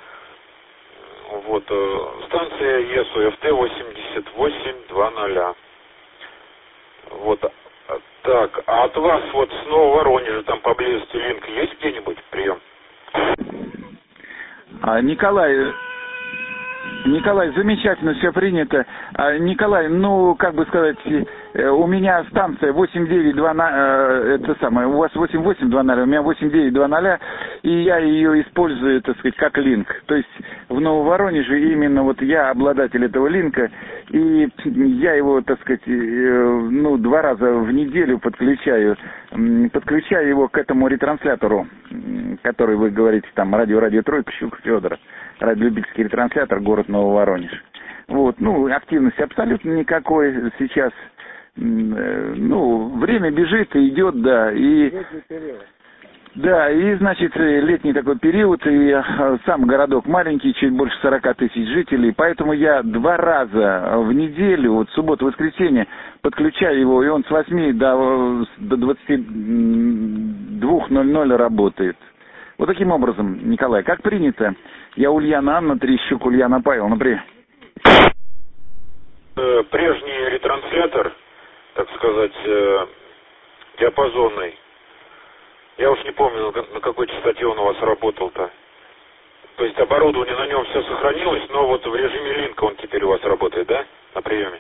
Станция ЕСУ ФТ-88-20. Так, а от вас с Нововоронежа там поблизости линк есть где-нибудь? Прием. Николай, замечательно, все принято. Николай, у меня станция 8920, у вас 8820, у меня 8920, и я ее использую, так сказать, как линк. То есть в Нововоронеже именно я обладатель этого линка, и я его, так сказать, 2 раза в неделю подключаю его к этому ретранслятору, который вы говорите, там, радио Тройка, Щука Федора, радиолюбительский ретранслятор, город Нововоронеж. Активности абсолютно никакой сейчас. Время бежит и идет, да, и летний такой период, и сам городок маленький, чуть больше 40 тысяч жителей, поэтому я 2 раза в неделю, суббота-воскресенье, подключаю его, и он с 8 до 22:00 работает. Таким образом, Николай, как принято, я Ульяна Анна 3, Щука Ульяна Павел, например. Прежний ретранслятор, так сказать, диапазонный. Я уж не помню, на какой частоте он у вас работал-то. То есть оборудование на нем все сохранилось, но в режиме линка он теперь у вас работает, да? На приеме?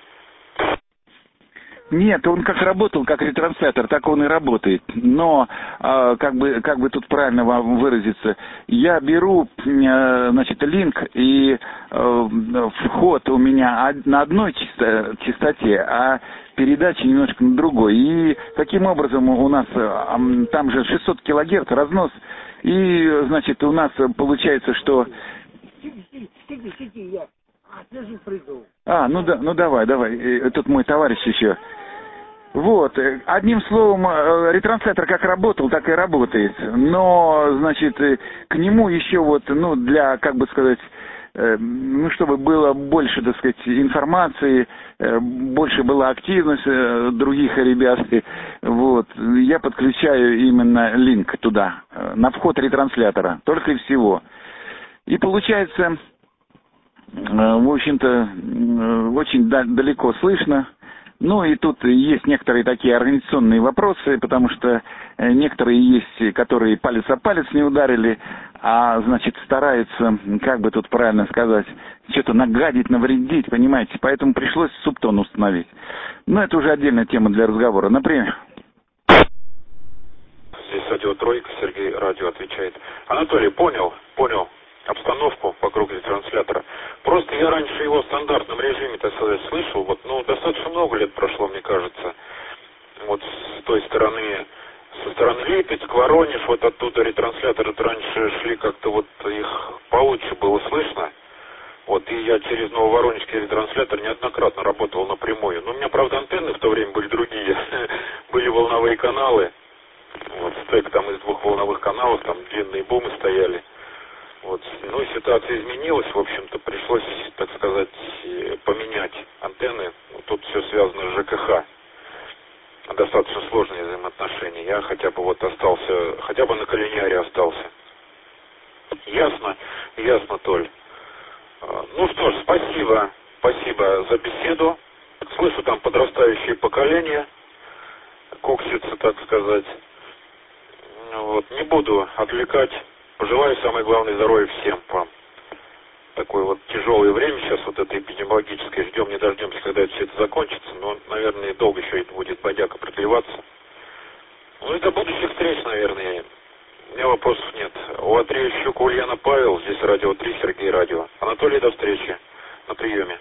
Нет, он как работал, как ретранслятор, так он и работает. Но, как бы тут правильно вам выразиться, я беру, линк, и вход у меня на одной частоте, а передача немножко на другой. И таким образом у нас там же 600 килогерц разнос, и, у нас получается, что... Давай, тут мой товарищ еще. Одним словом, ретранслятор как работал, так и работает. Но, к нему еще для, чтобы было больше, так сказать, информации, больше была активность других ребят, я подключаю именно линк туда, на вход ретранслятора, только и всего. И получается, в общем-то, очень далеко слышно. И тут есть некоторые такие организационные вопросы, потому что некоторые есть, которые палец о палец не ударили, стараются, как бы тут правильно сказать, что-то нагадить, навредить, понимаете, поэтому пришлось субтон установить. Это уже отдельная тема для разговора. Например. радио Тройка, Сергей радио отвечает. Анатолий, понял обстановку вокруг ретранслятора. Просто я раньше его в стандартном режиме, так сказать, слышал, вот, ну, достаточно много лет прошло, мне кажется. Вот с той стороны, со стороны Липецк, Воронеж, вот оттуда ретрансляторы раньше шли как-то, вот их получше было слышно. Вот, и я через нововоронежский ретранслятор неоднократно работал напрямую. Но у меня, правда, антенны в то время были другие. Были волновые каналы. Вот, стек там из 2 волновых каналов, там длинные бумы стояли. Вот, ну, ситуация изменилась, в общем-то, пришлось, так сказать, поменять антенны. Тут все связано с ЖКХ. Достаточно сложные взаимоотношения. Я хотя бы вот остался, хотя бы на Калиниаре остался. Ясно, Толь. Ну что ж, спасибо за беседу. Слышу, там подрастающее поколение коксится, так сказать. Вот, не буду отвлекать. Пожелаю самое главное здоровья всем вам. Такое вот тяжелое время сейчас, вот это эпидемиологическое. Ждем, не дождемся, когда все это закончится. Но, наверное, долго еще это будет бодяка продлеваться. Ну и до будущих встреч, наверное. У меня вопросов нет. У Андрея Щука, Ульяна, Павел. Здесь радио 3, Сергей радио. Анатолий, до встречи на приеме.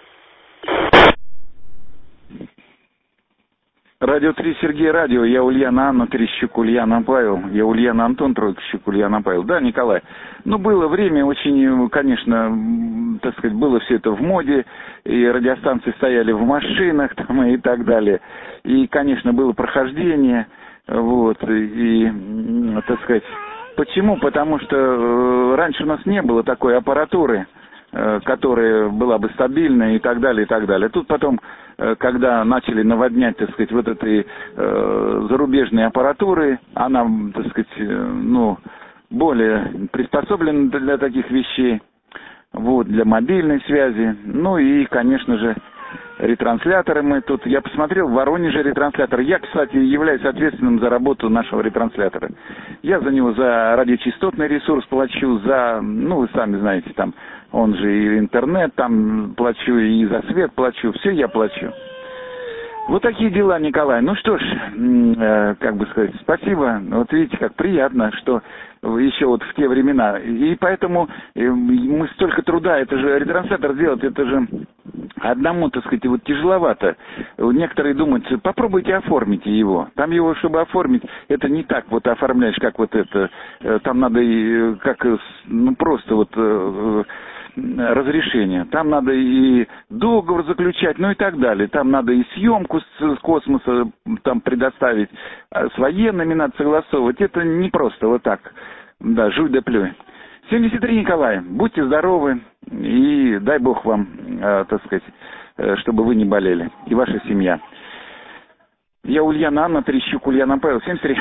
Радио 3, Сергей радио. Я Ульяна Анна, Трещук, Ульяна, Павел. Я Ульяна Антон, Тройкщук, Ульяна, Павел. Да, Николай. Ну, было время очень, конечно, так сказать, было все это в моде. И радиостанции стояли в машинах там, и так далее. И, конечно, было прохождение. Вот. И, так сказать... Почему? Потому что раньше у нас не было такой аппаратуры, которая была бы стабильная и так далее, и так далее. Тут потом, когда начали наводнять, так сказать, вот этой зарубежной аппаратуры, она, так сказать, ну, более приспособлена для таких вещей, вот, для мобильной связи. Ну и, конечно же, ретрансляторы мы тут, я посмотрел, в Воронеже ретранслятор. Я, кстати, являюсь ответственным за работу нашего ретранслятора. Я за него за радиочастотный ресурс плачу, за, ну, вы сами знаете, там, он же и интернет там плачу, и за свет плачу, все я плачу. Вот такие дела, Николай. Ну что ж, как бы сказать, спасибо. Вот видите, как приятно, что еще вот в те времена. И поэтому мы столько труда, это же ретранслятор делать, это же одному, так сказать, вот тяжеловато. Некоторые думают, попробуйте оформите его. Там его, чтобы оформить, это не так вот оформляешь, как вот это. Там надо и как, ну просто вот... разрешение. Там надо и договор заключать, ну и так далее. Там надо и съемку с космоса там предоставить, с военными надо согласовывать. Это не просто вот так. Да, жуй да плюй. 73, Николай, будьте здоровы и дай Бог вам, так сказать, чтобы вы не болели. И ваша семья. Я Ульяна Анна, Трещук, Ульяна Павел, 73.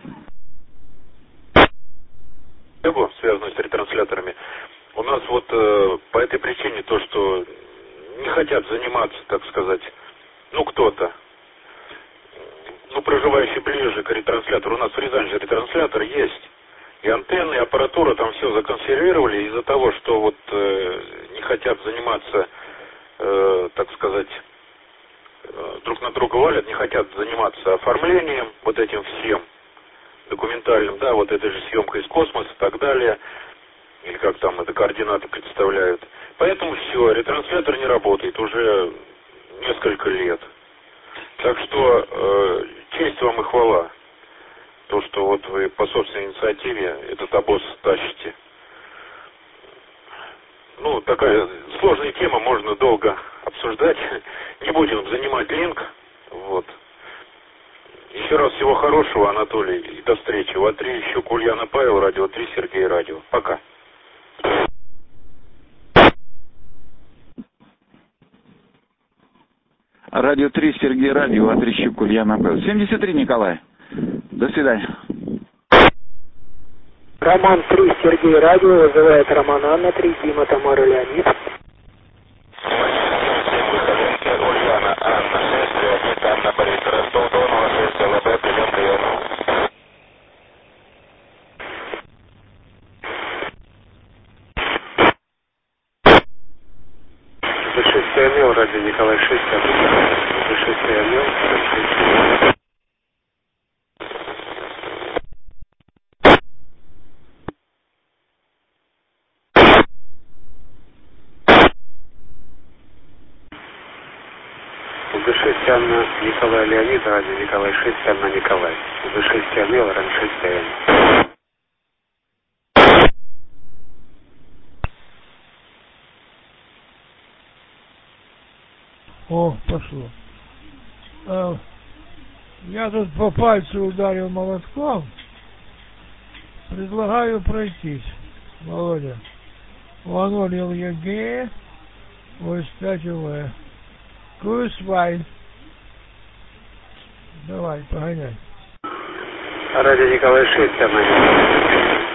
Связано с ретрансляторами. У нас вот по этой причине то, что не хотят заниматься, так сказать, ну кто-то, ну проживающий ближе к ретранслятору. У нас в Рязани же ретранслятор есть. И антенны, и аппаратура там все законсервировали из-за того, что вот не хотят заниматься, так сказать, друг на друга валят, не хотят заниматься оформлением, вот этим всем документальным, да, вот этой же съемкой из космоса и так далее. Или как там это координаты представляют. Поэтому все, ретранслятор не работает уже несколько лет. Так что честь вам и хвала. То, что вот вы по собственной инициативе этот обоз тащите. Ну, такая сложная тема, можно долго обсуждать. Не будем занимать линк. Вот. Еще раз всего хорошего, Анатолий, и до встречи. В А3 еще Ульяна Павел, радио 3, Сергей радио. Пока. Радио 3, Сергей радио, Атрищук, Ульяна Павел. 73, Николай. До свидания. Роман 3, Сергей радио, вызывает Роман Анна 3, Дима, Тамара, Леонид. Ульяна Анна 6, Леонид, Анна, Борис, Ростов, Дон, 6, ЛБ, прием. 6 АМЛ, радио Николай 6, 6 АМЛ, 6 Анна Николай Леонид, радио Николай 6 Анна Николай. За 6 Анна, ран 6 Анна. О, пошло. Я тут по пальцу ударил молотком. Предлагаю пройтись, Володя. Уволил ЕГЭ, ось 5 УВ. Курсвайн. Давай, погоняй. Радио Николай 6 Анна.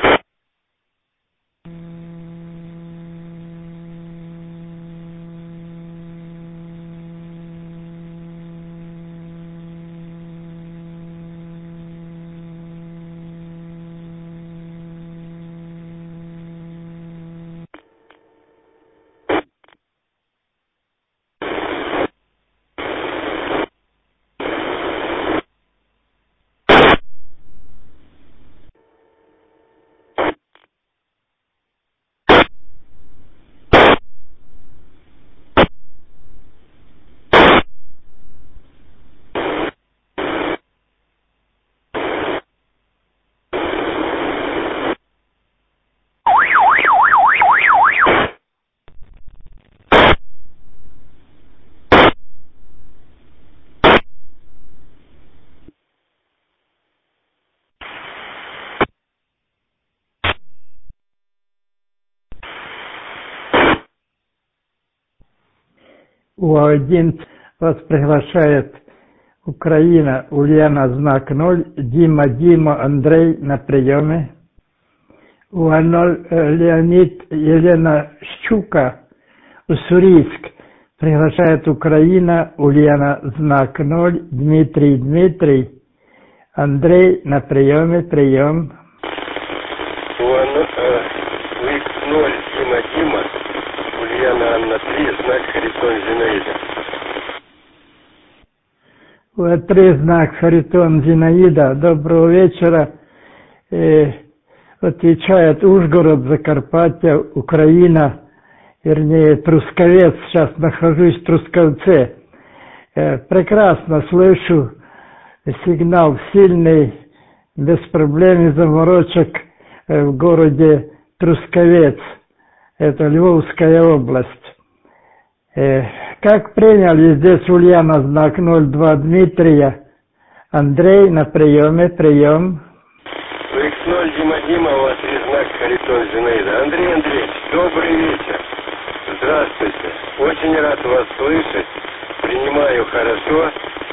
УА-1 вас приглашает Украина, Ульяна, знак 0, Дима, Андрей на приеме. УА-0, Леонид, Елена Щука, Уссурийск, приглашает Украина, Ульяна, знак 0, Дмитрий, Андрей на приеме, прием. УХ-0, Дима, Ульяна, Анна 3, знак Харитон Зинаида. УА-3, знак Харитон Зинаида, доброго вечера. Отвечает Ужгород, Закарпатье, Украина, вернее Трусковец, сейчас нахожусь в Трусковце. Прекрасно слышу, сигнал сильный, без проблем и заморочек в городе Трусковец, это Львовская область. Как приняли здесь Ульяна, знак 02, Дмитрия, Андрей на приеме, прием. УХ-0, Дима, у вас есть знак Харитон Зинаида. Андрей Андреевич, добрый вечер. Здравствуйте. Очень рад вас слышать. Принимаю хорошо.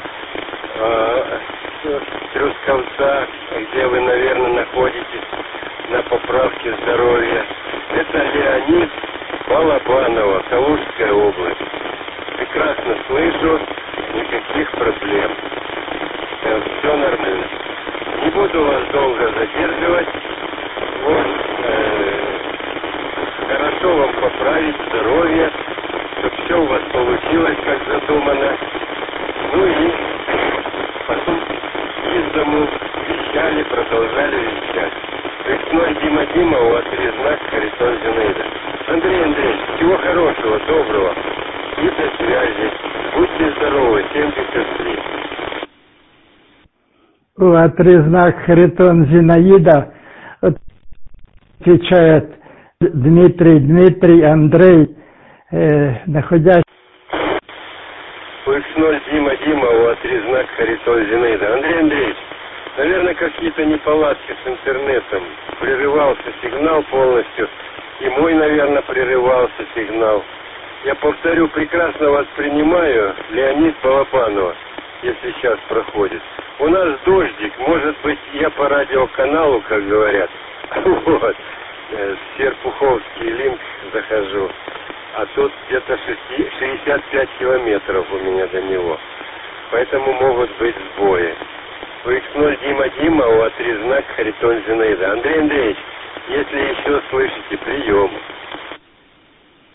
Трусковца, где вы, наверное, находитесь на поправке здоровья. Это Леонид, Балабаново, Калужская область. Прекрасно слышу, никаких проблем. Все нормально. Не буду вас долго задерживать. Вот, хорошо вам поправить здоровье, чтобы все у вас получилось, как задумано. Ну и потом из дому вещали, продолжали вещать. УХ-0, Дима, у вас есть знак Харитон Зинаида. Андрей Андреевич, всего хорошего, доброго и до связи. Будьте здоровы, 73. УА-3, знак Харитон Зинаида, отвечает Дмитрий, Андрей, находясь... УХ-0, Дима, у вас есть знак Харитон Зинаида. Андрей Андреевич, наверное, какие-то неполадки с интернетом. Прерывался сигнал полностью. И мой, наверное, прерывался сигнал. Я повторю, прекрасно вас принимаю. Леонид Балабанова, если сейчас проходит. У нас дождик, может быть, я по радиоканалу, как говорят. Вот. В Серпуховский линк захожу. А тут где-то 65 километров у меня до него. Поэтому могут быть сбои. УХ-0, Дима, у вас знак Харитон Зинаида. Андрей Андреевич, если еще слышите, прием.